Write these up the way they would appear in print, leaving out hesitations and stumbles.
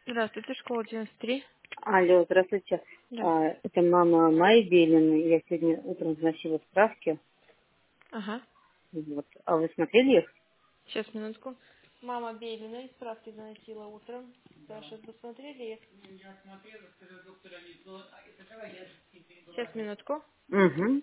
Здравствуйте, школа 93. Алло, здравствуйте. Да. Это мама Майи Белиной. Я сегодня утром вносила справки. Ага. Вот. А вы смотрели их? Сейчас, минутку. Мама Белина, справки заносила утром. Да, сейчас посмотрели их. Сейчас, минутку. Угу.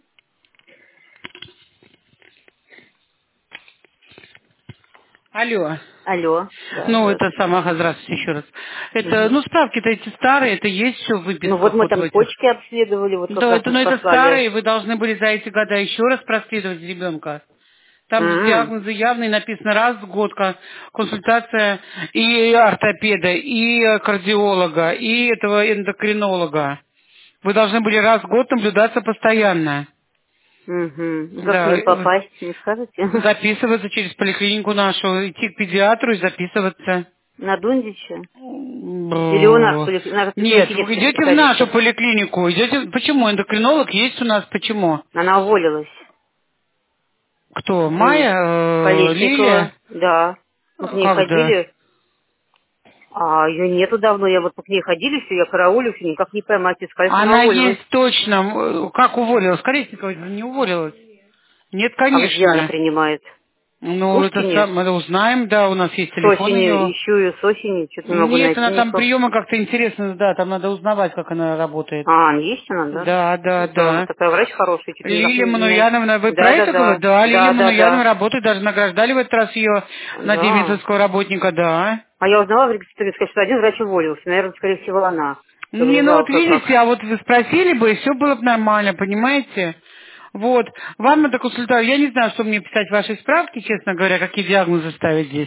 Алло. Алло. Да, Ну, это здравствуйте. сама, здравствуйте еще раз. Это, Угу. ну, справки-то эти старые, это есть все в Ну вот выписках мы вот в там этих. почки обследовали, вот как Да, раз это, мы ну, это послали. старые, вы должны были за эти года еще раз проследовать ребенка. Там же М. диагнозы явные, написано раз в год консультация и ортопеда, и кардиолога, и этого эндокринолога. Вы должны были раз в год наблюдаться постоянно. Угу. Как к Да, ним попасть, не скажете? записываться через поликлинику нашу, идти к педиатру и записываться. На Дундиче? Или у нас в Бу. на Нет, поликлинике нет вы идете в нашу специалиста? поликлинику. Идете. Почему? Эндокринолог есть у нас. Почему? Она уволилась. Кто? М. Майя? Колесникова, Лилия? да. Мы к ней Когда? ходили. А ее нету давно, я вот к ней ходили, все, я караулю, все, никак не поймать, и сказали, что она Она уволилась. есть точно. Как уволилась? Колесникова не уволилась. Нет, А где она конечно. принимает? В Ну, это Пушкине? сам, это узнаем, да, у нас есть С телефон осени, ее. ищу ее с осени, что-то не могу Нет, найти она там никак. приемы как-то интересно, да, там надо узнавать, как она работает. А, есть она, да? Да, да, Да, да. такая врач хорошая, что-то никак Лилия не найти. Мануяновна, вы про Да, да, это говорите? да, Да, Лилия да, да, Мануянова да, работает, даже награждали в этот раз ее на День да. медицинского работника, да. А я узнала в регистратуре, сказать, что один врач уволился, наверное, скорее всего, она. Не, Тоже ну вот жалко как. видите, а вот вы спросили бы, и все было бы нормально, понимаете? Вот, вам надо консультировать. Я не знаю, что мне писать в вашей справке, честно говоря, какие диагнозы ставить здесь.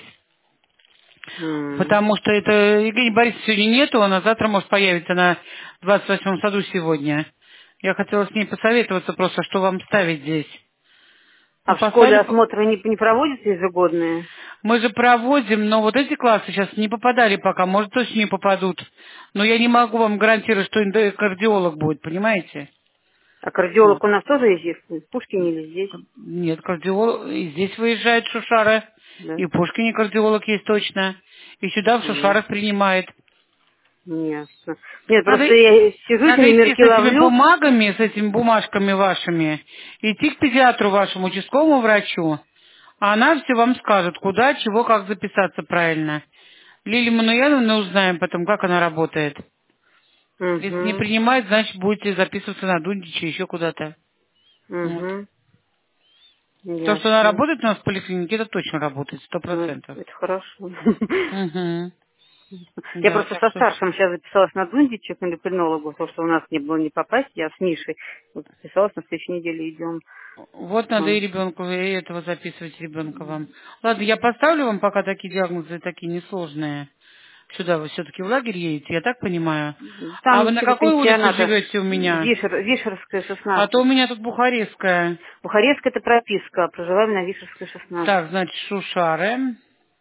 М. Потому что это Евгения Борисовна сегодня нету, она завтра может появиться на 28-м саду сегодня. Я хотела с ней посоветоваться просто, что вам ставить здесь. А Ну, в школе поставили, осмотры не проводятся ежегодные? мы же проводим, но вот эти классы сейчас не попадали пока, может, точно не попадут. Но я не могу вам гарантировать, что кардиолог будет, понимаете? А кардиолог Вот. у нас тоже есть в Пушкине или здесь? Нет, кардиолог, и здесь выезжает Шушара, Да? и в Пушкине кардиолог есть точно, и сюда в М. Шушарах принимает. Ясно. Нет, Надо, просто я сижу, эти надо идти номерки с этими ловлю. бумагами, с этими бумажками вашими, идти к педиатру вашему, участковому врачу, а она все вам скажет, куда, чего, как записаться правильно. Лилию Мануяновну узнаем потом, как она работает. Если не Угу, принимает, значит, будете записываться на Дундиче, еще куда-то. Вот. угу, То, что она ясно. работает у нас в поликлинике, это точно работает, Ну, 100%. это хорошо. Угу. Я Да, просто так со что... старшим сейчас записалась на Дундиче к эндокринологу, потому что у нас не было не попасть, я с Мишей. Вот записалась, на следующей неделе идем. Вот надо А. и ребенку, и этого записывать ребенка вам. Ладно, я поставлю вам пока такие диагнозы, такие несложные. Сюда вы все-таки в лагерь едете, я так понимаю. А Там вы на что-то какой улице пенсионата. живете у меня? Вишерская, А то 16. у меня тут Бухарестская. Бухарестская это прописка, а проживаем на Вишерской, 16. Так, значит, Шушары,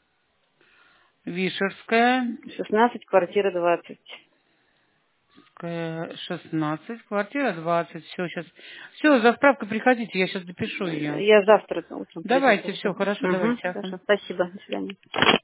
Вишерская, 16, квартира 20. 16, квартира 20. Все, сейчас. Все, за справкой приходите, я сейчас допишу ее. Я завтра утром приду. Давайте, Хорошо. все, хорошо, Угу, давайте. Ага. хорошо. Спасибо. До свидания.